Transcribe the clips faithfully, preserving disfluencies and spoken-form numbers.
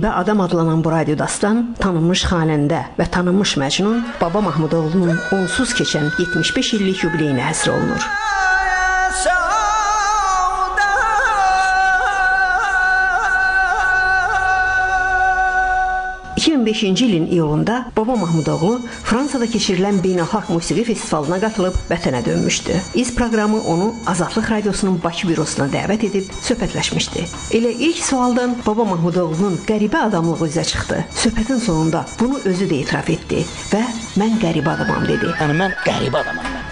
Qəribə Adam adlanan bu radiodastan tanınmış xanəndə və tanınmış Məcnun Baba Mahmudoğlu'nun onsuz keçən yetmiş beş illik yubileyinə həsr olunur. iki min beşinci ilin iyulunda Baba Mahmudoğlu Fransada keçirilən Beynəlxalq Musiqi Festivalına qatılıb vətənə dönmüşdü. İz proqramı onu Azadlıq Radiosunun Bakı bürosuna dəvət edib söhbətləşmişdi. Elə ilk sualdan Baba Mahmudoğlu'nun qəribə adamlığı üzə çıxdı. Söhbətin sonunda bunu özü də etiraf etdi və mən qəribə adamam dedi. Yəni mən qəribə adamam mən.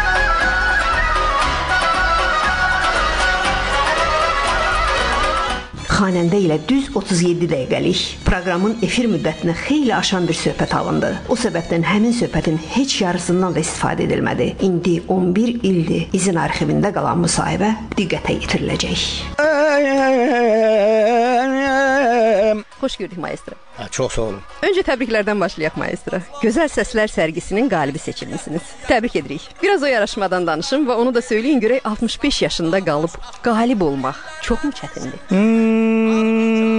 Xanəndə ilə düz otuz yeddi dəqiqəlik proqramın efir müddətini xeyli aşan bir söhbət alındı. O səbəbdən həmin söhbətin heç yarısından da istifadə edilmədi. İndi on bir ildir izin arxivində qalan müsahibə diqqətə yetiriləcək. Xoş gördük maestro. Ha, çox sağ olun. Öncə təbriklərdən başlayaq maestro. Gözəl Səslər sərgisinin qalibi seçilmisiniz. Təbrik edirik. Biraz o yarışmadan danışın və onu da söyləyin görək altmış beş yaşında qalıb qalib olmaq çoxmu çətindir? Hmm.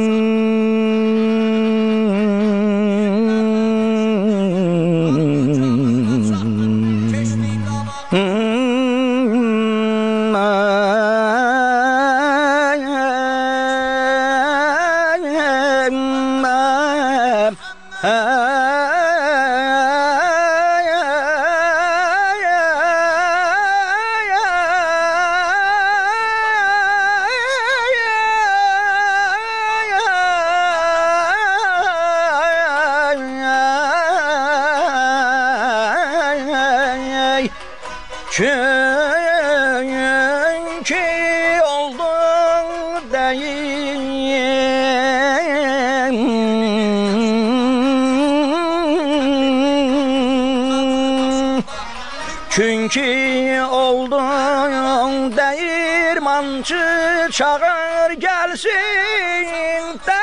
Çünkü oldun değil. Çünkü oldun değirmancı çağır gelsin de.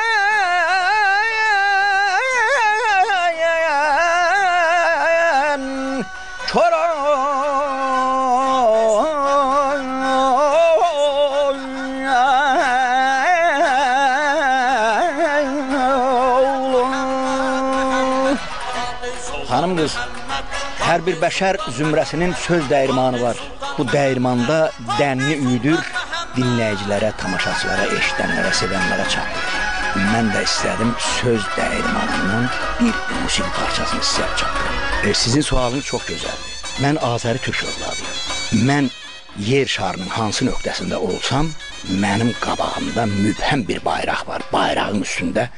Hanım qız, hər bir bəşər zümrəsinin söz dəyirmanı var. Bu dəyirmanda dənni üyüdür, dinləyicilərə, tamaşaçılara, eşidənlərə, sevənlərə çatdır. Mən də istədim söz dəyirmanının bir musiqi parçasını sizə çatdırım. E, sizin sualınız çox gözəldir. Mən Azəri Türk övladıyım. Mən yer şarının hansı nöqtəsində olsam, mənim qabağımda mübhəm bir bayraq var. Bayrağın üstündə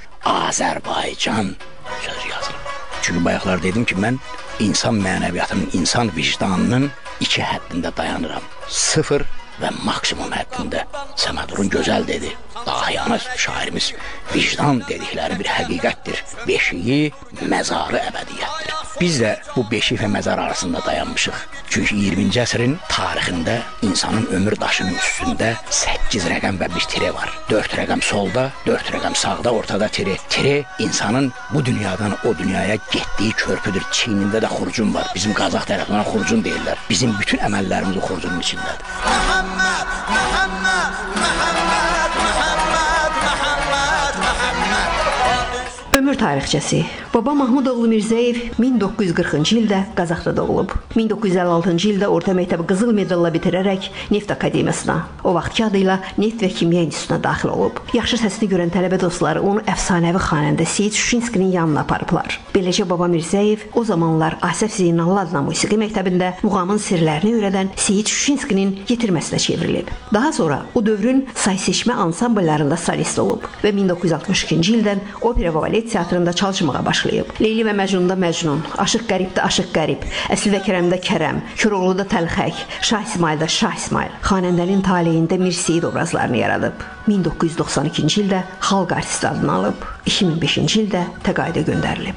Azərbaycan sözü yazılır. Çünki bayaqlar dedim ki, mən insan mənəviyyatının, insan vicdanının iki həddində dayanıram. Sıfır və maksimum həddində. Səmədurun gözəl dedi. Dahiyanə şairimiz vicdan dedikləri bir həqiqətdir. Beşiyi, məzarı əbədiyyətdir. Biz də bu beşik və məzar arasında dayanmışıq. Çünki iyirminci əsrin tarixində insanın ömür daşının üstündə səkkiz rəqəm və bir tire var. dörd rəqəm solda, dörd rəqəm sağda, ortada tire. Tire insanın bu dünyadan o dünyaya getdiyi körpüdür. Çiynində də xurcun var. Bizim Qazaq tərəfindən xurcun deyirlər. Bizim bütün əməllərimiz o xurcunun içindədir. Muhammed, Muhammed, Muhammed, Muhammed, Muhammed, Muhammed. Ömür tarixçəsi Baba Mahmudoğlu Mirzəyev min doqquz yüz qırxıncı ildə Qazaxda doğulub. min doqquz yüz əlli altıncı ildə orta məktəbi qızıl medalla bitirərək Neft Akademiyasına, o vaxtki adıyla Neft və Kimya İnstitutuna daxil olub. Yaxşı səsini görən tələbə dostları onu əfsanəvi xanəndə Seyid Şuşinskinin yanına aparıblar. Beləcə Baba Mirzəyev o zamanlar Asəf Zeynallı adına musiqi məktəbində muğamın sirlərini öyrədən Seyid Şuşinskinin yetirməsinə çevrilib. Daha sonra o dövrün say seçmə ansambllarında solist olub və min doqquz yüz altmış ikinci ildən opera və balet teatrında çalışmağa başlayıb. Leyli və Məcnunda Məcnun, Aşıq Qəribdə Aşıq Qərib, Əslində Kərəmdə Kərəm, Köroğluda Təlxək, Şah İsmaildə Şah İsmail, xanəndənin taleyində Mir Seyid obrazlarını yaradıb. min doqquz yüz doxsan ikinci ildə xalq artisti adını alıb, iki min beşinci ildə təqaüdə göndərilib.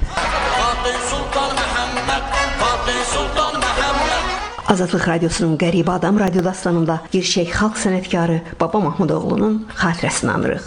Azadlıq Radiosunun Qəribə Adam radiodastanında gerçək xalq sənətkarı Baba Mahmudoğlu'nun xatirəsini anırıq.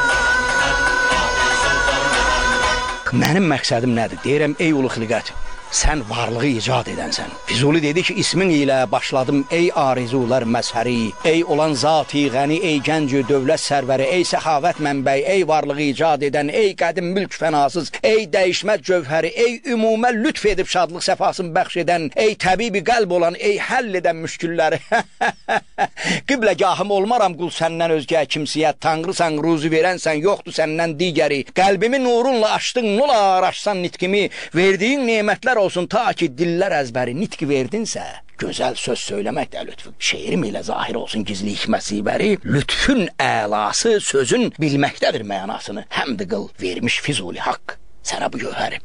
Mənim məqsədim nədir? Deyirəm, ey ulu xilqət, sən varlığı icad edənsən. Füzuli dedi ki, ismin ilə başladım ey arzular məzhəri, ey olan zati qəni, ey gənc dövlət sərvəri, ey səxavət mənbəyi, ey varlığı icad edən, ey qədim mülk fənasız, ey dəyişməz cövhəri, ey ümumə lütf edib şadlıq səfasını bəxş edən, ey təbibi qəlb olan, ey həll edən müşkülləri. Qibləgahım olmaram qul səndən özgə kimsiyyət, tanrısan, ruzu verənsən, yoxdur səndən digəri. Qəlbimi nurunla açdın, nolar açsan nitqimi, verdiyin nemətlər olsun ta ki dillər əzbəri. Nitqi verdinsə, gözəl söz söyləmək də lütfün. Şeirim ilə zahir olsun gizli hikməsi bəri, lütfün əlası sözün bilməkdədir mənasını. Həmd qıl vermiş Füzuli haqq sənə bu gövhəri.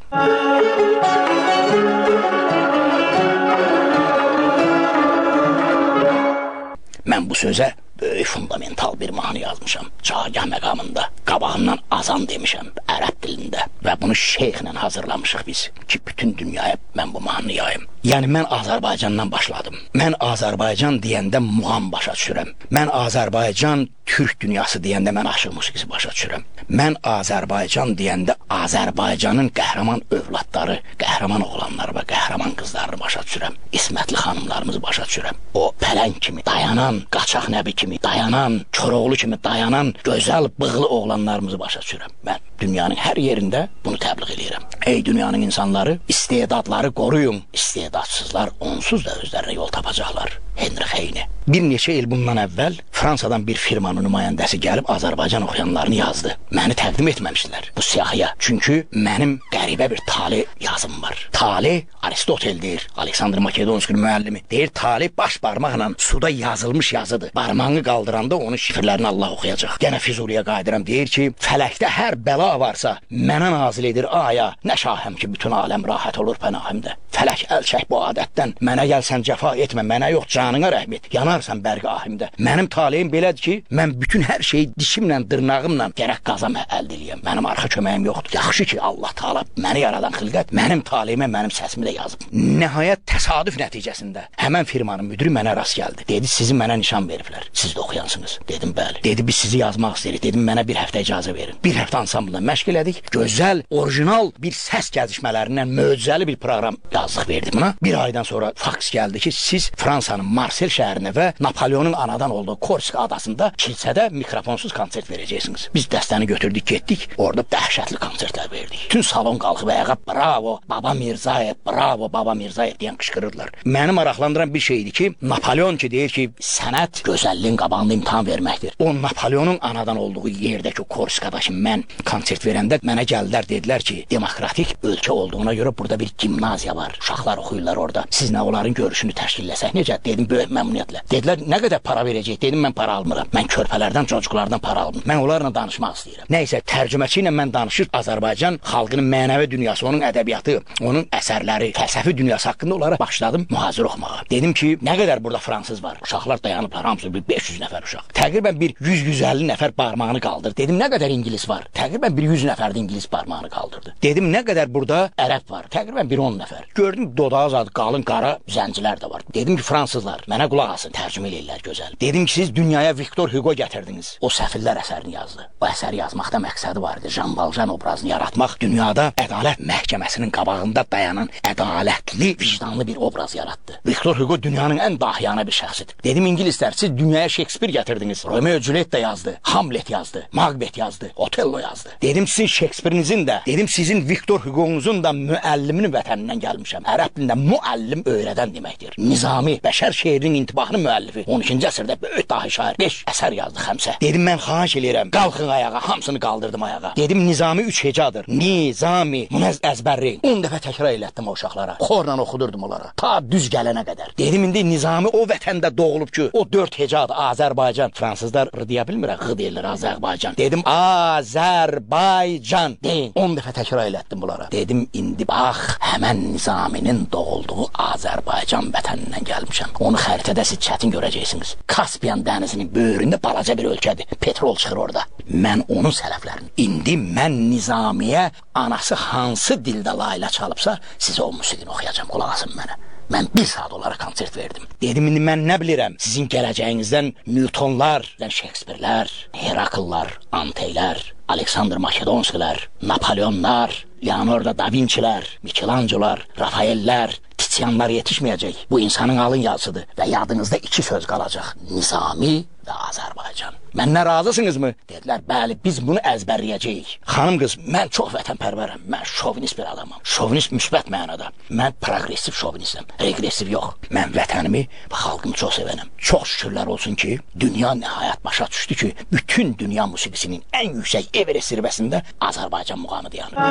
Mən bu sözə böyük fundamental bir mahnı yazmışam. Çagah məqamında qabağından azan demişəm ərəb dilində və bunu şeyxlə hazırlamışıq biz ki, bütün dünyaya mən bu mahnı yayım. Yəni mən Azərbaycandan başladım. Mən Azərbaycan deyəndə muğam başa düşürəm. Mən Azərbaycan Türk dünyası deyəndə mən aşıq musiqisi başa düşürəm. Mən Azərbaycan deyəndə Azərbaycanın qəhrəman övladları, qəhrəman oğlanları və qəhrəman qızlarını başa düşürəm. İsmətli xanımlarımızı başa düşürəm. O pələng kimi dayanan, qaçaq nəbi kimi dayanan, Koroğlu kimi dayanan, gözəl bığlı oğlanlarımızı başa düşürəm. Mən dünyanın hər yerində bunu təbliğ edirəm. Ey dünyanın insanları, istedadları qoruyun. İstedadsızlar onsuz da özlərinə yol tapacaqlar. Henry Heyne. Bir neçə il bundan əvvəl Fransadan bir firmanın nümayəndəsi gəlib Azərbaycan oxuyanlarını yazdı. Məni təqdim etməmişdilər bu siyahıya. Çünki mənim qəribə bir tale yazım var. Tale Aristotel deyir, Aleksandr Makedonskinin müəllimi. Deyir, tale baş barmaqla suda yazılmış yazıdır. Barmağını qaldıranda onun şifrlərini Allah oxuyacaq. Gənə Füzuliyə qayıdıram, deyir ki, fələkdə hər bəla varsa mənə nazil edir aya. Nə şahəm ki, bütün aləm rahat olur pənahimdə. Fələk əl çək bu adətdən. Mənə gəlsən cəfa etmə, mənə yox canına rəhm et. Yanarsan bərgahimdə. Mənim taleyim belədir ki, mən bütün hər şeyi dişimlə, dırnağımla gərək qazama əldə eləyəm. Mənim arxa köməyim yoxdur. Yaxşı ki, Allah Taala məni yaradan xilqət mənim taleyimə, mənim səsimi də yazıb. Nəhayət təsadüf nəticəsində həmən firmanın müdürü mənə rast gəldi. Dedi, sizi mənə nişan veriblər. Siz də oxuyansınız. Dedim, bəli. Dedi, biz sizi yazmaq istəyirik. Dedim, mənə bir həftə icazə verin. Bir həftə ansamblda məşq elədik. Gözəl, orijinal bir səs gəzişmələrindən möcüzəli bir proqram yazdıq, verdim buna. Bir aydan sonra faks gəldi ki, siz Fransanın Marsel şəhərinə və Napoleonun anadan olduğu Korsika adasında kilsədə mikrofonsuz konsert verəcəksiniz. Biz dəstəni götürdük, getdik. Orada dəhşətli konsertlər verdik. Bütün salon qalxıb ayağa bravo, Baba Mirzayev, bravo, Baba Mirzayev deyən qışqırırdılar. Məni maraqlandıran bir şeydir ki, Napoleon ki deyir ki, sənət gözəlliyin qabağında imtahan verməkdir. O Napoleonun anadan olduğu yerdəki Korsikada ki, mən konsert verəndə mənə gəldilər, dedilər ki, demokratik ölkə olduğuna görə burada bir gimnaziya var. Uşaqlar oxuyurlar orada. Siz nə onların görüşünü təşkilləsək necə? Dedim, böyük məmnuniyyətlə. Dedilər, nə qədər para verəcək? Dedim, mən para almıram. Mən körpələrdən, çocuklardan para almıram. Mən onlarla danışmaq istəyirəm. Nəysə, tərcüməçi ilə mən danışır. Azərbaycan xalqının mənəvi dünyası, onun ədəbiyyatı, onun əsərləri, fəlsəfi dünyası haqqında onlara başladım mühazirə oxumağa. Dedim ki, nə qədər burada fransız var? Uşaqlar dayanıblar, hamısı bir beş yüz nəfər uşaq. Təqribən bir yüz yüz əlli nəfər barmağını qaldırdı. Dedim, nə qədər ingilis var? Təqribən bir yüz nəfər də ingilis barmağını qaldırdı. Dedim, nə qədər burada ərəb var? Təqribən bir on nəfər. Gördüm, dodağı zadı qalın qara zəncilər də var. Dedim ki, fransızlar, mənə qulaq asın, tərcümə eləyirlər gözəl. Dedim ki, siz dünyaya Victor Hugo gətirdiniz. O səfillər əsərini yazdı. O əsəri yazmaqda məqsədi var idi. Jean Valjean obrazını yaratmaq, dünyada ədalət məhkəməsinin qabağında dayanan ədalətli, vicdanlı bir obraz yaratdı. Victor Hugo dünyanın ən dahiyana bir şəxsidir. Dedim, İngilislər, siz dünyaya Shakespeare gətirdiniz. Romeo Juliet də yazdı, Hamlet yazdı, Macbeth yazdı, Otello yazdı. Dedim, sizin Shakespeare'nizin də, dedim, sizin Victor Hugo'nuzun da müəlliminin vətənindən gəlmişəm. Ərəb dilində müəllim öyrədən deməkdir. Nizami, bəşər şeirinin intibahının müəllifi. on ikinci əsrdə böyük dahi şair beş əsər yazdı xəmsə. Dedim, mən xahiş eləyirəm, qalxın ayağa, hamısını qaldırdım ayağa. Dedim, Nizami üç hecadır. Nizami, Munəz əzbərri. on dəfə təkrar elətdim o uşaqlara. Xorla oxudurdum onlara. Ta düz gələnə qədər. Dedim, indi Nizami o vətəndə doğulub ki, o dörd hecadır. Azərbaycan. Fransızlar r deyə bilmirlər, ğı deyirlər Azərbaycan. Dedim, Azərbaycan. Deyin, on dəfə təkrar elətdim bunlara. Dedim, indi bax, həmən Nizaminin doğulduğu Azərbaycan vətənindən gəlmişəm. Onu xəritədə siz çətin görəcəksiniz. Kaspiyan dənizinin böyründə balaca bir ölkədir. Petrol çıxır orada. Mən onun sələflərini. İndi mən Nizamiyə anası hansı dildə layla çalıbsa, sizə o musiqini oxuyacam. Qulaq asın mənə. Mən bir saat onlara konsert verdim. Dedim, indi mən nə bilirəm? Sizin gələcəyinizdən Newtonlar, Shakespeare'lər, Herakllar, Anteylər, Aleksandr Makedonskilər, Napoleonlar, Leonardo da Vinci'lər, Michelangelo'lar, Rafael'lər, Tizianlar yetişməyəcək. Bu insanın alın yazısıdır və yadınızda iki söz qalacaq. Nizami və Azərbaycan. Məndən razısınızmı? Dedilər, bəli, biz bunu əzbərləyəcəyik. Xanım qız, mən çox vətənpərvərəm. Mən şovinist bir adamam. Şovinist müsbət mənada. Mən progressiv şovinistim. Regressiv yox. Mən vətənimi və xalqımı çox sevənəm. Çox şükürlər olsun ki, dünya nəhayət başa düşdü ki, bütün dünya musiqisinin ən yüksək Everest zirvəsində Azərbaycan muğamı dayanır.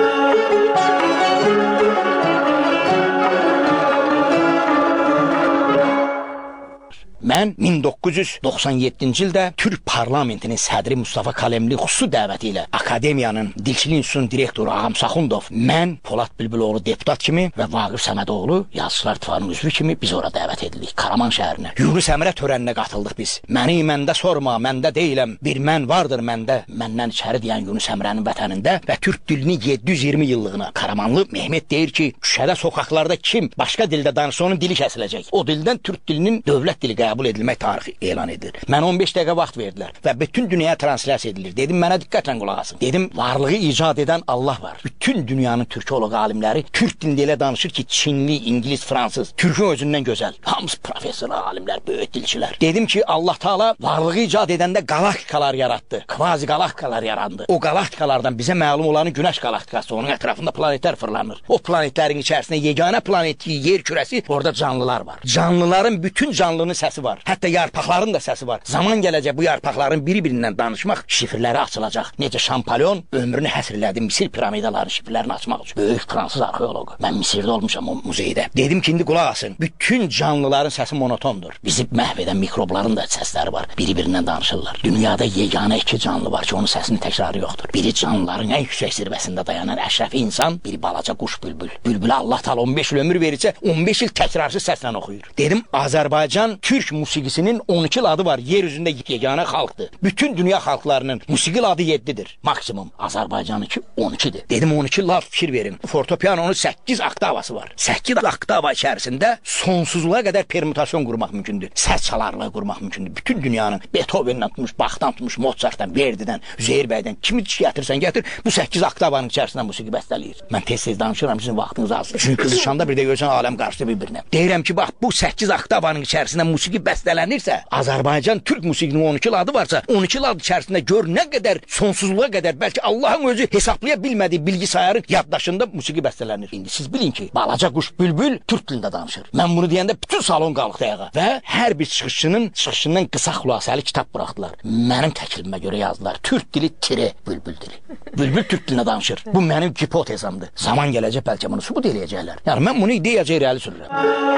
Mən min doqquz yüz doxsan yeddinci ildə Türk parlamentinin sədri Mustafa Kalemli xüsusi dəvəti ilə Akademiyanın Dilçilik İnstitutunun direktoru Ağam Saxundov, mən Polad Bülbüloğlu deputat kimi və Vaqif Səmədoğlu Yazıçılar İttifaqının üzvü kimi biz ora dəvət edildik Karaman şəhərinə. Yunus Əmrə törəninə qatıldıq biz. Məni məndə sorma, məndə deyiləm, bir mən vardır məndə. Məndən içəri deyən Yunus Əmrənin vətənində və Türk dilini yeddi yüz iyirmi yıllığına. Karamanlı Mehmet deyir ki, küçədə, sokaqlarda kim başqa dildə danışsa onun dili kəsiləcək. O dildən Türk dilinin dövlət dili qəbul edilmək tarixi elan edilir. Mən on beş dəqiqə vaxt verdilər və bütün dünyaya translyasiya edilir. Dedim, mənə diqqətlə qulaq asın. Dedim, varlığı icad edən Allah var. Bütün dünyanın türkoloq alimləri Türk dilində elə danışır ki, Çinli, İngilis, Fransız, Türkün özündən gözəl. Hamısı professor alimlər, böyük dilçilər. Dedim ki, Allah Taala varlığı icad edəndə qalaktikalar yaratdı. Kvazi qalaktikalar yarandı. O qalaktikalardan bizə məlum olanı Günəş qalaktikası, onun ətrafında planetlər fırlanır. O planetlərin içərisində yeganə planeti, yer kürəsi, orada canlılar var. Canlıların bütün canlının səsi var. Hətta yarpaqların da səsi var. Zaman gələcək bu yarpaqların biri-birindən danışmaq şifrləri açılacaq. Necə Şampolyon ömrünü həsr elədi Misir piramidalarının şifrlərini açmaq üçün. Böyük fransız arxeoloqu. Mən Misirdə olmuşam o muzeydə. Dedim ki, indi qulaq asın. Bütün canlıların səsi monotondur. Bizi məhv edən mikrobların da səsləri var. Biri-birindən danışırlar. Dünyada yeganə iki canlı var ki, onun səsinin təkrarı yoxdur. Biri canlıların ən yüksək zirvəsində dayanan əşrəfi insan, biri balaca quş bülbül. Bülbülə Allah Taala on beş il ömür verirsə, on beş il təkrarsız səslə oxuyur. Dedim, Azərbaycan Türk musiqisinin on iki adı var. Yer üzündə yeganə xalqdır. Bütün dünya xalqlarının musiqi adı yeddidir. Maksimum. Azərbaycanınki on ikidir. Dedim, on iki laf fikir verin. Fortepianonun səkkiz oktavası var. səkkiz oktava içərisində sonsuzluğa qədər permütasyon qurmaq mümkündür. Səs çalarlığı qurmaq mümkündür. Bütün dünyanın Beethoven'dən tutmuş, Bach'dan tutmuş, Mozart'dan, Verdi'dən, Üzeyir bəydən kimi gətirsən gətir, bu səkkiz oktavanın içərisində musiqi bəstələyir. Mən tez-tez danışıram, sizin vaxtınız azdır. Çünki qızışanda bir də görsən aləm qarşı bir-birinə. Deyirəm ki, bax, bu səkkiz oktavanın içərisində musiqi bəstələnirsə, Azərbaycan Türk musiqinin on iki adı varsa, on iki ad içərisində gör nə qədər sonsuzluğa qədər, bəlkə Allahın özü hesablaya bilmədiyi bilgisayarın yaddaşında musiqi bəstələnir. İndi siz bilin ki, balaca quş bülbül Türk dilində danışır. Mən bunu deyəndə bütün salon qalxdı ayağa və hər bir çıxışçının çıxışından qısa xülasəli kitab buraxdılar. Mənim təklimimə görə yazdılar. Türk dili tire bülbül dili. Bülbül Türk dilində danışır. Bu mənim hipotezamdır. Zaman gələcək bəlkə bunu sübut eləyəcəklər. Yəni mən bunu ideyacaq irəli sürürəm.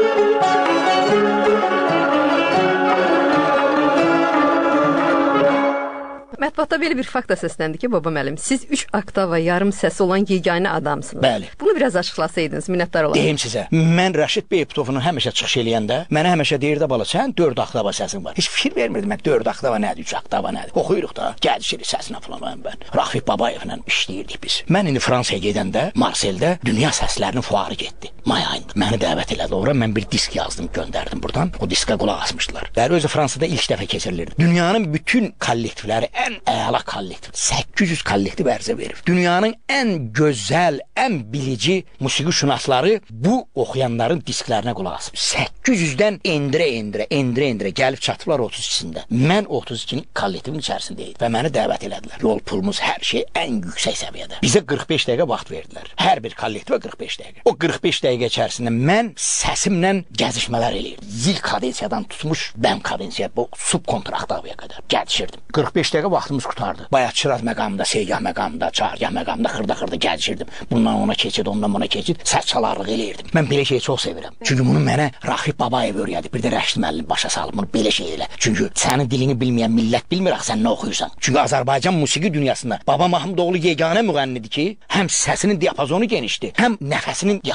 Mətbuatda belə bir fakt da səsləndi ki, baba müəllim, siz üç oktava yarım səsi olan yeganə adamsınız. Bəli. Bunu biraz açıqlasaydınız, minnətdar olarım. Deyim sizə, mən Rəşid Beybutovun həmişə çıxış eləyəndə, mənə həmişə deyirdi, bala, sən dörd oktava səsin var. Heç fikir vermirdim, mən dörd oktava nədir, üç oktava nədir? Oxuyuruq da, gəlişirik səsinə falan mən. Rafik Babayevlə işləyirdik biz. Mən indi Fransaya gedəndə, Marseldə dünya səslərinin fuarı getdi. May ayında. Məni dəvət elədi ora, mən bir disk yazdım, göndərdim buradan. O diska qulaq asmışdılar. Bəli, özü Fransada ilk dəfə keçirilirdi. Dünyanın bütün kollektivləri ən əla kollektiv, səkkiz yüz kollektiv ərizə verir. Dünyanın ən gözəl, ən bilici musiqişünasları bu oxuyanların disklərinə qulaq asıb. səkkiz yüzdən endirə-endirə, endirə-endirə gəlib çatıblar otuz ikisində. Mən otuz ikinin kollektivin içərisindəydim və məni dəvət elədilər. Yol pulumuz, hər şey ən yüksək səviyyədə. Bizə qırx beş dəqiqə vaxt verdilər. Hər bir kollektivə qırx beş dəqiqə. O qırx beş dəqiqə içərisində mən səsimlə gəzişmələr eləyirdim. Zil kadensiyadan tutmuş bəm kadensiyaya, bu subkontraktavaya qədər gəzişirdim. qırx beş dəqiqə vaxtımız qutardı. Bayat Şiraz məqamında, Seygah məqamında, Çargah məqamında xırda-xırda gəzişirdim. Bundan ona keçid, ondan buna keçid, səs çalarlıq eləyirdim. Mən belə şeyi çox sevirəm. Çünki bunu mənə Rafik Babayev öyrədi. Bir də Rəşid müəllim başa salıb bunu belə şey elə. Çünki sənin dilini bilməyən millət bilmir axı sən nə oxuyursan. Çünki Azərbaycan musiqi dünyasında Baba Mahmudoğlu yeganə müğənnidir ki, həm səsinin diapazonu genişdir, həm nəfəsinin diapazonu genişdir.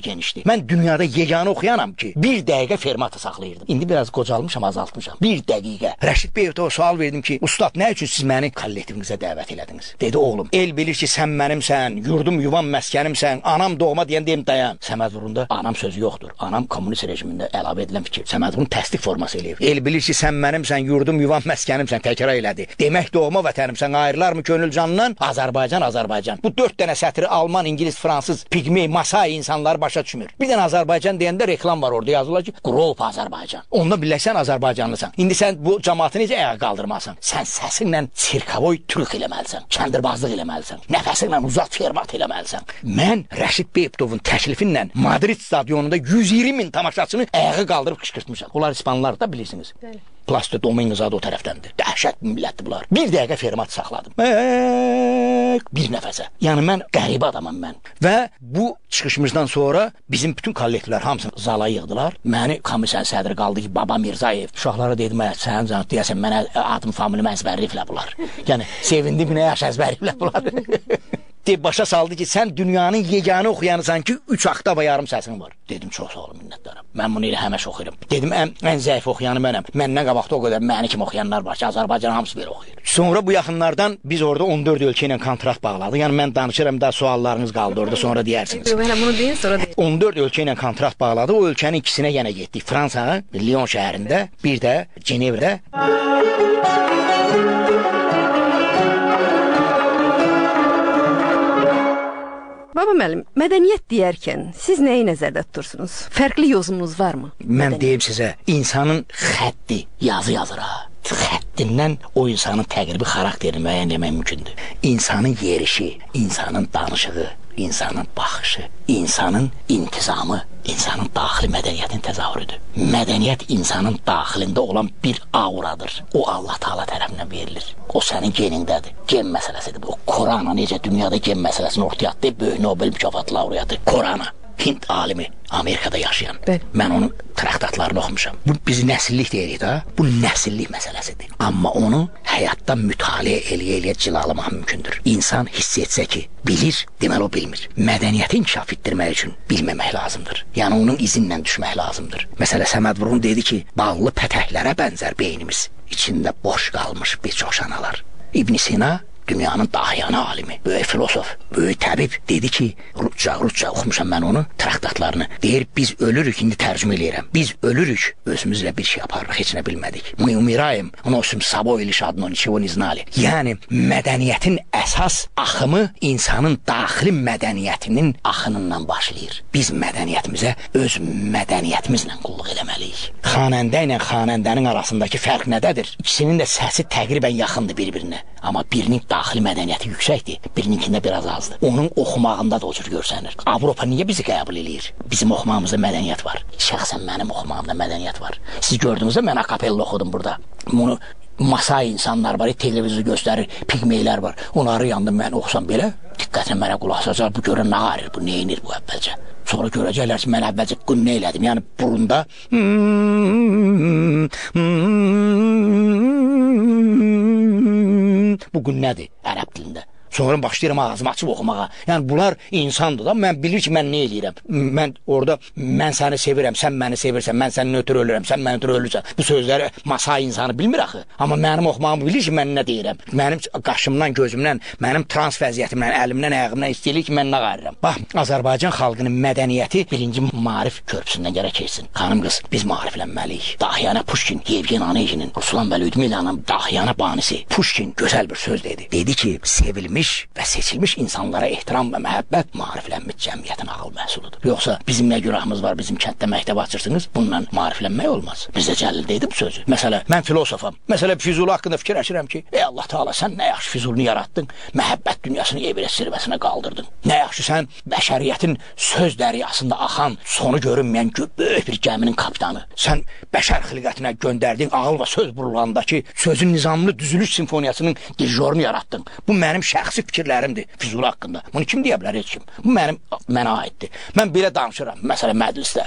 genişdir. Mən dünyada yeganə oxuyanam ki, bir dəqiqə fermata saxlayırdım. İndi biraz qocalmışam, azaltmışam. Bir dəqiqə. Rəşid Beyevdə sual verdim ki, ustad, nə üçün siz məni kollektivinizə dəvət elədiniz? Dedi, oğlum, el bilir ki, sən mənimsən, yurdum, yuvam, məskənimsən, anam doğma deyən deyim dayan. Səməd Vurğunda anam sözü yoxdur. Anam kommunist rejimində əlavə edilən fikir. Səməd Vurğun təsdiq forması eləyib. El bilir ki, sən mənimsən, yurdum, yuvam, məskənimsən, təkrar elədi. Demək doğma vətənimsən, ayrılar mı könül canından? Azərbaycan, Azərbaycan. Bu dörd dənə sətri Alman, İngilis, Fransız, Pigmey, Masai insanları başa düşmür. Bir dənə Azərbaycan deyəndə reklam var orada yazılır ki, Qrop Azərbaycan. Onunla birləşsən Azərbaycanlısan. İndi sən bu cəmaatı necə ayağa qaldırmasan? Sən səsinlə sirkavoy türk eləməlisən, kəndirbazlıq eləməlisən, nəfəsinlə uzat fermat eləməlisən. Mən Rəşid Beyevdovun təklifinlə Madrid stadionunda yüz iyirmi min tamaşaçını ayağa qaldırıb qışqırtmışam. Onlar İspanlılar da bilirsiniz. Bəli. Plasto Domingoz adı o tərəfdəndir. Dəhşət millətdir bunlar. Bir dəqiqə fermat saxladım. Bir nəfəsə. Yəni mən qəribə adamam mən. Və bu çıxışımızdan sonra bizim bütün kollektivlər hamısını zala yığdılar. Məni komisyon sədri qaldı ki, Baba Mirzayev. Uşaqlara dedim, sən canım deyəsən mənə adım familimi əzbərliyiblər bunlar. Yəni sevindim nə yaş əzbərliyiblər bunlar. Deyib başa saldı ki, sən dünyanın yeganə oxuyanısan ki, üç oktava yarım səsin var. Dedim, çox sağ olun minnətdarım. Mən bunu elə həməş oxuyurum. Dedim, ən, ən zəif oxuyanı mənəm. Məndən qabaqda o qədər məni kimi oxuyanlar var ki, Azərbaycan hamısı belə oxuyur. Sonra bu yaxınlardan biz orada on dörd ölkə ilə kontrakt bağladıq. Yəni mən danışıram da, suallarınız qaldı orada, sonra deyərsiniz. Hələ bunu deyin, sonra deyin. on dörd ölkə ilə kontrakt bağladıq. O ölkənin ikisinə yenə getdik. Fransa, Lyon şəhərində, bir də Cenevrədə. Baba müəllim, mədəniyyət deyərkən siz nəyi nəzərdə tutursunuz? Fərqli yozumunuz varmı? Mən deyim sizə, insanın xətti yazı yazır ha. Xəttindən o insanın təqribi xarakterini müəyyən etmək mümkündür. İnsanın yerişi, insanın danışığı, insanın baxışı, insanın intizamı, insanın daxili mədəniyyətin təzahürüdür. Mədəniyyət insanın daxilində olan bir auradır. O Allah Taala tərəfindən verilir. O sənin genindədir. Gen məsələsidir. O Korana necə dünyada gen məsələsini ortaya atdı, böyük Nobel mükafatı laureatı Korana. Hind alimi, Amerikada yaşayan. Bəli. Mən onun traktatlarını oxumuşam. Bu bizi nəsillik deyirik da, bu nəsillik məsələsidir. Amma onu həyatda mütaliə eləyə-eləyə cilalamaq mümkündür. İnsan hiss etsə ki, bilir, deməli o bilmir. Mədəniyyəti inkişaf etdirmək üçün bilməmək lazımdır. Yəni onun izinlə düşmək lazımdır. Məsələ Səməd Vurğun dedi ki, ballı pətəklərə bənzər beynimiz, içində boş qalmış bir çox şanalar. İbn Sina dünyanın dahiyanə alimi, böyük filosof, böyük təbib dedi ki, Rusça, Rusça oxumuşam mən onun traktatlarını. Deyir, biz ölürük, indi tərcümə eləyirəm. Biz ölürük, özümüzlə bir şey yaparıq, heç nə bilmədik. Мы умираем, носим с собой лишь одно, ничего не знали. Yəni, mədəniyyətin əsas axımı insanın daxili mədəniyyətinin axınından başlayır. Biz mədəniyyətimizə öz mədəniyyətimizlə qulluq eləməliyik. Xanəndə ilə xanəndənin arasındakı fərq nədədir? İkisinin də səsi təqribən yaxındır bir-birinə. Amma birinin daxili mədəniyyəti yüksəkdir, birininkində biraz azdır. Onun oxumağında da o cür görsənir. Avropa niyə bizi qəbul eləyir? Bizim oxumağımızda mədəniyyət var. Şəxsən mənim oxumağımda mədəniyyət var. Siz gördüğünüzdə mən akapella oxudum burada. Bunu Masai insanlar var, televizor göstərir, pigmeylər var. Onları yandım mən oxusam belə, diqqətlə mənə qulaq asacaq, bu görən nə qarır, bu neyinir bu əvvəlcə? Sonra görəcəklər ki, mən əvvəlcə qın nə elədim, yəni burunda bu gün nədir ərəb dilində? Sonra başlayıram ağzımı açıb oxumağa. Yəni bunlar insandır da, mən bilir ki, mən nə eləyirəm. Mən orada, mən səni sevirəm, sən məni sevirsən, mən səni ötürü ölürəm, sən məni ötürü ölürsən. Bu sözləri Masai insanı bilmir axı. Amma mənim oxumağımı bilir ki, mən nə deyirəm. Mənim qaşımdan, gözümdən, mənim trans vəziyyətimdən, əlimdən, ayağımdan istəyir ki, mən nə qarıram. Bax, Azərbaycan xalqının mədəniyyəti birinci maarif körpüsündən gərək keçsin. Xanım qız, biz maariflənməliyik. Dahiyanə Pushkin, Yevgen Oneginin, Ruslan və Lyudmilanın Dahiyanə banisi. Pushkin gözəl bir söz dedi. Dedi ki, sevilmiş və seçilmiş insanlara ehtiram və məhəbbət maariflənmiş cəmiyyətin ağıl məhsuludur. Yoxsa bizim nə günahımız var, bizim kənddə məktəb açırsınız, bununla maariflənmək olmaz. Bizə Cəlil deydi bu sözü. Məsələ, mən filosofam. Məsələ, Füzuli haqqında fikirləşirəm ki, ey Allah Taala, sən nə yaxşı Füzulini yarattın, məhəbbət dünyasını Everest zirvəsinə qaldırdın. Nə yaxşı sən bəşəriyyətin söz dəryasında axan, sonu görünməyən böyük bir gəminin kapitanı. Sən bəşər xilqətinə göndərdiyin ağıl və söz burulağındakı sözün nizamlı düzülüş simfoniyasının dirijorunu yarattın. Bu mənim şəxsi fikirlərimdir Füzuli haqqında. Bunu kim deyə bilər, heç kim? Bu mənim, mənə aiddir. Mən belə danışıram, məsələ məclisdə, bə,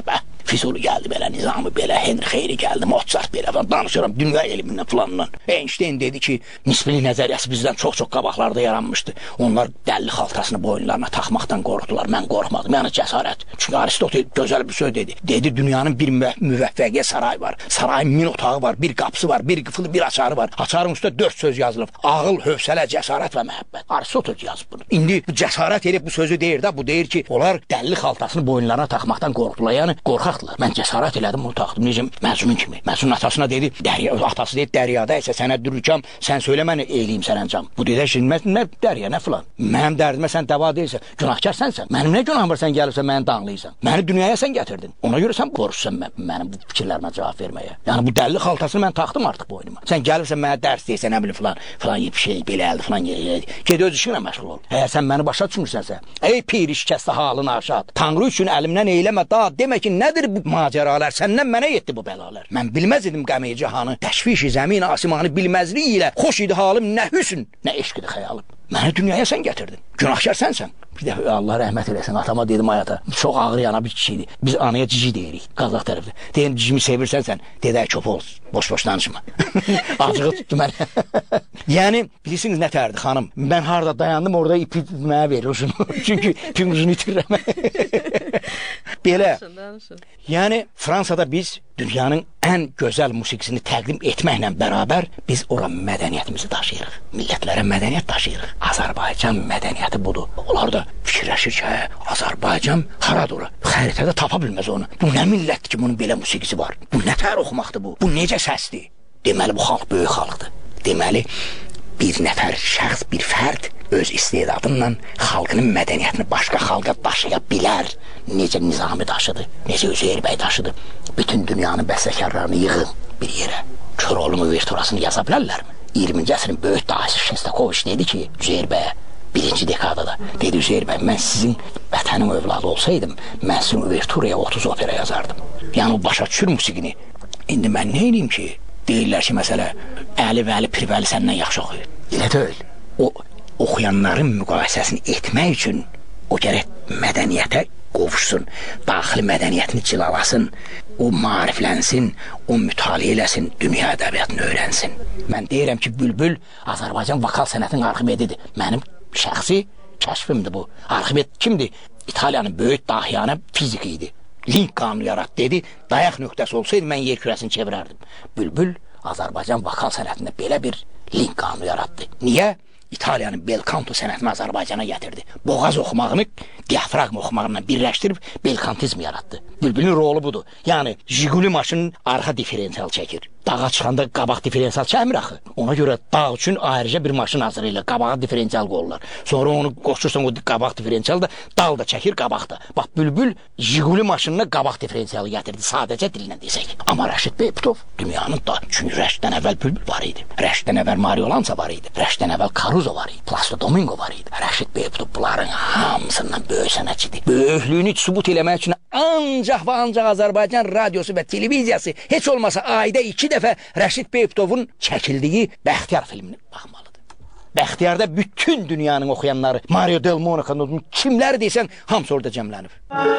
Füzuli gəldi belə, Nizami belə, Henry Xeyri gəldi, Mozart belə, falan danışıram dünya elmindən filandan. Einstein dedi ki, nisbili nəzəriyyəsi bizdən çox-çox qabaqlarda yaranmışdı. Onlar dəlli xaltasını boyunlarına taxmaqdan qorxdular. Mən qorxmadım. Yəni cəsarət. Çünki Aristotel gözəl bir söz dedi. Dedi dünyanın bir müvəffəqiyyət sarayı var. Sarayın min otağı var, bir qapısı var, bir qıfılı, bir açarı var. Açarın üstə dörd söz yazılıb. Ağıl, hövsələ, cəsarət və məhəbbət. Aristotel yazıb bunu. İndi bu cəsarət edib bu sözü deyir də, bu deyir ki, onlar dəlli xaltasını boyunlarına taxmaqdan qorxdular. Yəni qorxaqdılar. Mən cəsarət elədim, onu taxdım. Necə Məcnun kimi. Məcnun atasına dedi, dərya, atası dedi, dəryada isə sənə dürükəm, sən söylə mən eləyim sənə cam. Bu dedi ki, nə dərya, nə filan. Mənim dərdimə sən dəva deyilsən, günahkar sənsən. Mənim nə günahım var sən gəlibsən, məni danlayırsan. Məni dünyaya sən gətirdin. Ona görə sən borçlusan mən, mənim bu fikirlərimə cavab verməyə. Yəni bu dəlli xaltasını mən taxdım artıq boynuma. Sən gəlibsən mənə dərs deyirsən, nə bilim filan, filan bir şey belə əldi, filan yerə. Ged öz işinlə məşğul ol. Əgər sən məni başa düşmürsənsə, ey pir şikəstə halını aşad. Tanrı üçün əlimdən eyləmə da, demə ki, nədir bu macəralar? Səndən mənə yetdi bu bəlalar. Mən bilməz idim qəmi cihanı, təşviş-i zəmin asimanı bilməzlik ilə xoş idi halım, nə hüsn, nə eşq idi xəyalım. Məni dünyaya sən gətirdin. Günahkar sənsən. Bir dəfə Allah rəhmət eləsin, atama dedim ayata, çox ağır yana bir kişiydi. Biz anaya cici deyirik, Qazaq tərəfdə. Deyim, cicimi sevirsənsən, dedə köp ol, boş-boş danışma. Acığı tutdu mənə. Yəni, bilirsiniz nə tərdi xanım? Mən harada dayandım, orada ipi mənə verir uzun. Çünki ipin uzunu itirirəm. Belə. Danışın, danışın. Yəni, Fransada biz dünyanın ən gözəl musiqisini təqdim etməklə bərabər biz ora mədəniyyətimizi daşıyırıq. Millətlərə mədəniyyət daşıyırıq. Azərbaycan mədəniyyəti budur. Onlar da fikirləşir ki, hə, Azərbaycan haradır ora? Xəritədə tapa bilməz onu. Bu nə millətdir ki, bunun belə musiqisi var? Bu nə tər oxumaqdır bu? Bu necə səsdir? Deməli, bu xalq böyük xalqdır. Deməli, bir nəfər şəxs, bir fərd öz istedadınla xalqının mədəniyyətini başqa xalqa daşıya bilər. Necə Nizami daşıdı, necə Üzeyir bəy daşıdı. Bütün dünyanın bəstəkarlarını yığın bir yerə. Köroğlu uverturasını yaza bilərlərmi? iyirminci əsrin böyük dahisi Şestakoviç dedi ki, Üzeyir bəyə birinci dekadada, dedi Üzeyir bəy, mən sizin vətənin övladı olsaydım, mən sizin uverturaya otuz opera yazardım. Yəni o başa düşür musiqini. İndi mən nə edeyim ki? Deyirlər ki, məsələ, Əli Vəli Pirvəli səndən yaxşı oxuyur. Elə deyil. O, oxuyanların müqayisəsini etmək üçün o gərək mədəniyyətə qovuşsun, daxili mədəniyyətini cilalasın, o maariflənsin, o mütaliə eləsin, dünya ədəbiyyatını öyrənsin. Mən deyirəm ki, Bülbül Azərbaycan vokal sənətinin Arximedidir. Mənim şəxsi kəşfimdir bu. Arximed kimdir? İtaliyanın böyük dahiyanə fiziki idi. Link qanunu yarat dedi, dayaq nöqtəsi olsaydı mən yer kürəsini çevirərdim. Bülbül Azərbaycan vokal sənətində belə bir link qanunu yaratdı. Niyə? İtaliyanın belkanto sənətini Azərbaycana gətirdi. Boğaz oxumağını diafraqm oxumağına birləşdirib belkantizm yaratdı. Bülbülün rolu budur. Yəni, Jiguli maşının arxa diferensial çəkir. Dağa çıxanda qabaq diferensial çəkmir axı. Ona görə dağ üçün ayrıca bir maşın hazırlayırlar. Qabağa diferensial qoyurlar. Sonra onu qoşursan o qabaq diferensial da dal da çəkir qabaqda. Bax, Bülbül Jiguli maşınına qabaq diferensialı gətirdi. Sadəcə dilinə desək. Amma Rəşid Beyputov dünyanın da, çünki Rəşiddən əvvəl Bülbül var idi. Rəşiddən əvvəl Mario Lanza var idi. Rəşiddən əvvəl Caruso var idi. Placido Domingo var idi. Rəşid Beyputov bunların hamısından böyük sənətçidir. Böyüklüyünü sübut eləmək üçün ancaq və ancaq Azərbaycan radiosu və televiziyası heç olmasa ayda iki dəfə Rəşid Beyputovun çəkildiyi Bəxtiyar filmini baxmalıdır. Bəxtiyarda bütün dünyanın oxuyanları, Mario Del Monaco'nun kimləri deysən, hamısı orada cəmlənib.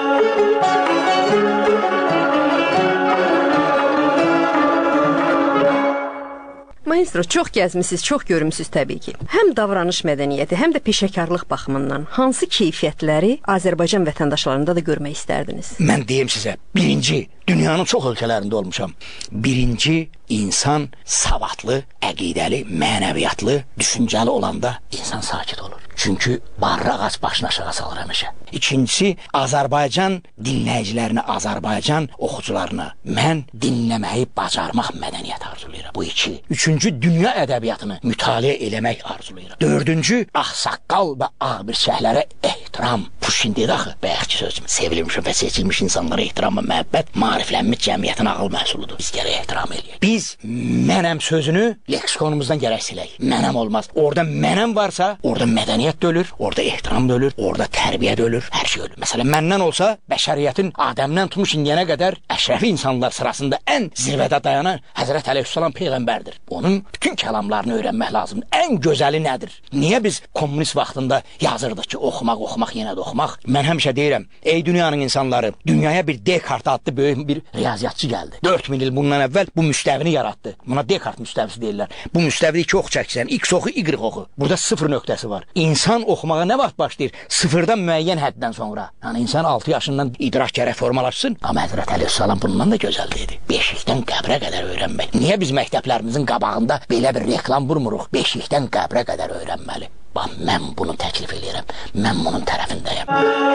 Maestro, çox gəzmisiniz, çox görmüsünüz təbii ki. Həm davranış mədəniyyəti, həm də peşəkarlıq baxımından hansı keyfiyyətləri Azərbaycan vətəndaşlarında da görmək istərdiniz? Mən deyim sizə, birinci, dünyanın çox ölkələrində olmuşam. Birinci, insan savadlı, əqidəli, mənəviyyatlı, düşüncəli olanda insan sakit olur. Çünki barrı ağac başını aşağı salır həmişə. İkincisi, Azərbaycan dinləyicilərinə, Azərbaycan oxucularına mən dinləməyi bacarmaq mədəniyyəti arzulayıram. Bu iki. Üçüncü, dünya ədəbiyyatını mütaliə eləmək arzulayıram. Dördüncü, ağsaqqal və ağbirçəklərə ehtiram. Puşkin dedi axı, bəyəkçi sözüm, sevilmiş və seçilmiş insanlara ehtiram və məhəbbət maariflənmiş cəmiyyətin ağıl məhsuludur. Biz gərək ehtiram eləyək. Biz mənəm sözünü leksikonumuzdan gərək silək. Mənəm olmaz. Orada mənəm varsa, orada mədəniyyət də ölür, orada ehtiram da ölür, orada tərbiyə də ölür, hər şey ölür. Məsələn, məndən olsa, bəşəriyyətin Adəmdən tutmuş indiyənə qədər əşrəfi insanlar sırasında ən zirvədə dayanan Həzrət Əleyhisselam Peyğəmbərdir. Onun bütün kəlamlarını öyrənmək lazımdır. Ən gözəli nədir? Niyə biz kommunist vaxtında yazırdıq ki, oxumaq, oxumaq oxumaq, yenə də oxumaq. Mən həmişə deyirəm, ey dünyanın insanları, dünyaya bir Descartes adlı böyük bir riyaziyyatçı gəldi. dörd min il bundan əvvəl bu müstəvini yaratdı. Buna Descartes müstəvisi deyirlər. Bu müstəvini iki ox çəksən, X oxu, Y oxu. Burada sıfır nöqtəsi var. İnsan oxumağa nə vaxt başlayır? Sıfırdan müəyyən həddən sonra. Yəni insan altı yaşından idrak gərək formalaşsın. Amma Həzrət Əleyhissalam bundan da gözəl dedi. Beşikdən qəbrə qədər öyrənmək. Niyə biz məktəblərimizin qabağında belə bir reklam vurmuruq? Beşikdən qəbrə qədər öyrənməli. Bax, mən bunu təklif edirəm. Mən bunun tərəfindəyəm.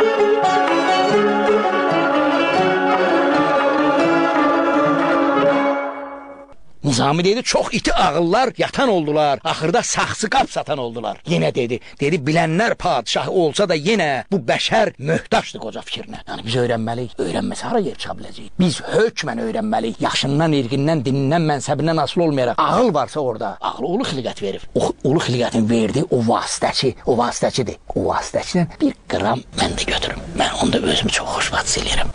Nizami dedi, çox iti ağıllar yatan oldular. Axırda saxsı qap satan oldular. Yenə dedi, dedi, bilənlər padişah olsa da yenə bu bəşər möhtaçdır qoca fikrinə. Yəni biz öyrənməliyik. Öyrənməsə hara yer çıxa biləcəyik? Biz hökmən öyrənməliyik. Yaşından, irqindən, dinindən, mənsəbindən asılı olmayaraq. Ağıl varsa orada. Ağıl ulu xilqət verir. O ulu xilqətin verdiyi o vasitəçi, o vasitəçidir. O vasitəçidən bir qram mən də götürüm. Mən onda özümü çox xoşbəxt eləyirəm.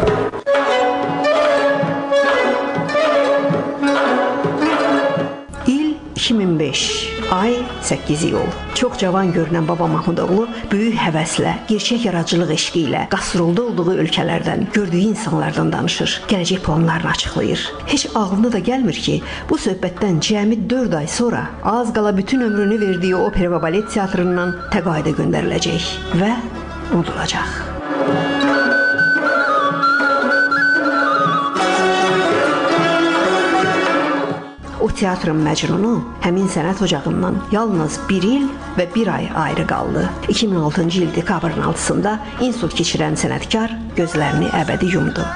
iki min beş, ay səkkiz iyul. Çox cavan görünən Baba Mahmudoğlu böyük həvəslə, gerçək yaradıcılıq eşqi ilə qastrolda olduğu ölkələrdən, gördüyü insanlardan danışır, gələcək planlarını açıqlayır. Heç ağlına da gəlmir ki, bu söhbətdən cəmi dörd ay sonra az qala bütün ömrünü verdiyi opera və balet teatrından təqaüdə göndəriləcək və unudulacaq. O teatrın Məcnunu həmin sənət ocağından yalnız bir il və bir ay ayrı qaldı. iki min altıncı il dekabrın altısında insult keçirən sənətkar gözlərini əbədi yumdu.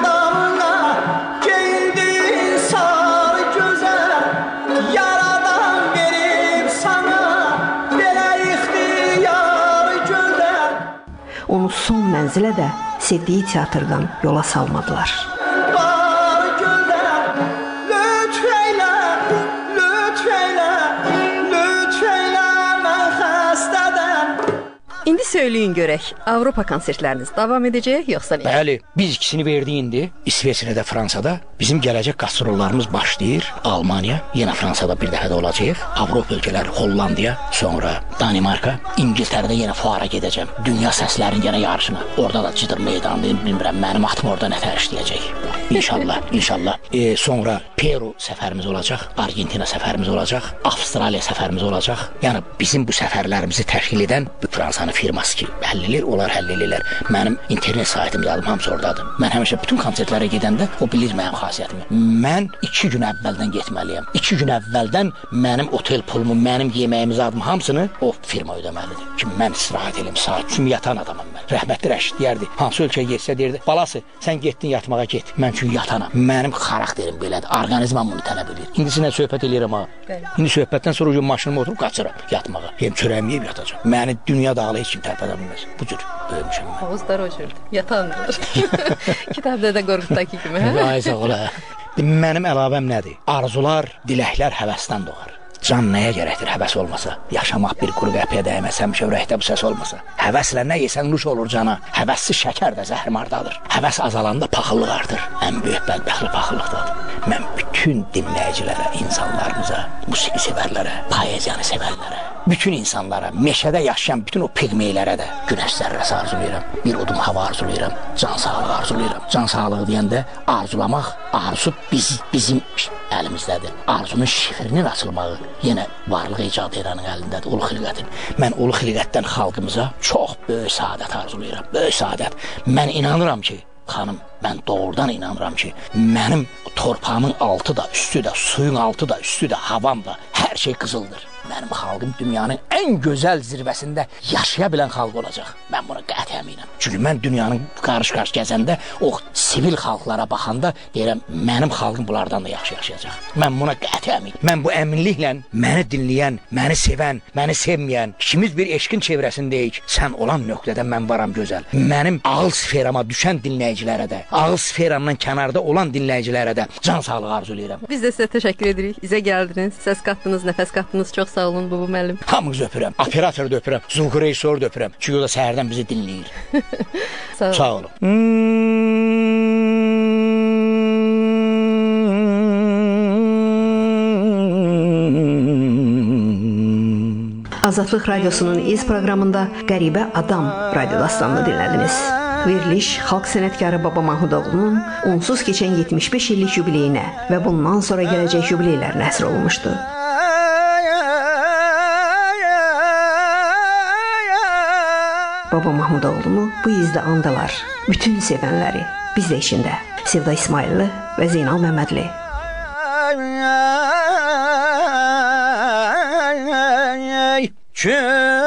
Onu son mənzilə də sevdiyi teatrdan yola salmadılar. İndi söyləyin görək, Avropa konsertləriniz davam edəcək, yoxsa nə? Bəli, biz ikisini verdiyində İsveçrədə, Fransada bizim gələcək qastrollarımız başlayır. Almaniya, yenə Fransada bir dəfə də olacaq. Avropa ölkələri, Hollandiya, sonra Danimarka, İngiltərədə yenə fuara gedəcəm. Dünya səslərinin yenə yarışına. Orada da Cıdır meydanında, bilmirəm, mənim atım orada nətər işləyəcək. İnşallah, inşallah. E, sonra Peru səfərimiz olacaq, Argentina səfərimiz olacaq, Avstraliya səfərimiz olacaq. Yəni bizim bu səfərlərimizi təşkil edən bu Fransanın firması ki, həll edir, onlar həll edirlər. Mənim internet saytımda adım hamısı oradadır. Mən həmişə bütün konsertlərə gedəndə o bilir mənim xasiyyətimi. Mən iki gün əvvəldən getməliyəm. İki gün əvvəldən mənim otel pulumu, mənim yeməyimiz adım hamısını o firma ödəməlidir. Ki, mən istirahət edim, saat üçün yatan adamım mən. Rəhmətli Rəşid deyərdi, hansı ölkəyə getsə deyirdi, balası, sən getdin yatmağa get, mən üçün yatanam. Mənim xarakterim belədir, orqanizmam bunu tələb edir. İndi sinə söhbət eləyirəm ha. İndi söhbətdən sonra o gün maşınıma oturub qaçıram yatmağa. Hem çörəyimi yeyib yatacam. Məni dünya dağılı heç kim tərpədə bilməz. Bu cür böyümüşəm mən. Havuzlar o cürdür, yatandır. Kitabda da Qorqudakı kimi, hə? Ay sağ ol, hə. Mənim əlavəm nədir? Arzular, diləklər həvəsdən doğar. Can nəyə gərəkdir həvəs olmasa? Yaşamaq bir quru qəpiyə dəyməsə, həmişə ürəkdə bu səs olmasa. Həvəslə nə yesən nuş olur cana. Həvəssiz şəkər də zəhrimardadır. Həvəs azalanda paxıllıq artır. Ən böyük bədbəxtlik paxıllıqdadır. Mən bütün dinləyicilərə, insanlarımıza, musiqi sevərlərə, poeziyanı sevərlərə, bütün insanlara, meşədə yaşayan bütün o pigmeylərə də günəş zərrəsi arzulayıram. Bir udum hava arzulayıram. Can sağlığı arzulayıram. Can sağlığı deyəndə arzulamaq, arzu biz, bizim əlimizdədir. Arzunun şifrinin açılmağı yenə varlıq icad edənin əlindədir, ulu xilqətin. Mən ulu xilqətdən xalqımıza çox böyük saadət arzulayıram, böyük saadət. Mən inanıram ki, xanım, mən doğrudan inanıram ki, mənim torpağımın altı da, üstü də, suyun altı da, üstü də, havam da, hər şey qızıldır. Mənim xalqım dünyanın ən gözəl zirvəsində yaşaya bilən xalq olacaq. Mən buna qəti əminəm. Çünki mən dünyanın qarış-qarış gəzəndə, o sivil xalqlara baxanda deyirəm, mənim xalqım bunlardan da yaxşı yaşayacaq. Mən buna qəti əminəm. Mən bu əminliklə məni dinləyən, məni sevən, məni sevməyən, ikimiz bir eşqin çevrəsindəyik. Sən olan nöqtədə mən varam gözəl. Mənim ağıl sferama düşən dinləyicilərə də, ağıl sferamdan kənarda olan dinləyicilərə də can sağlığı arzulayıram. Biz də sizə təşəkkür edirik. İzə gəldiniz, səs qatdınız, nəfəs qatdınız. Çox sağ olun Baba müəllim. Hamınızı öpürəm. Operatoru da öpürəm. Zunqur rejissoru da öpürəm. Çünki o da səhərdən bizi dinləyir. Sağ olun. Sağ olun. Azadlıq Radiosunun iz proqramında Qəribə Adam radio dastanını dinlədiniz. Veriliş xalq sənətkarı Baba Mahmudoğlu'nun onsuz keçən yetmiş beş illik yubileyinə və bundan sonra gələcək yubileylərinə həsr olunmuşdu. Baba Mahmudoğlu'nu bu izdə andalar bütün sevənləri, biz də içində. Sevda İsmailli və Zeynal Məmmədli. Küm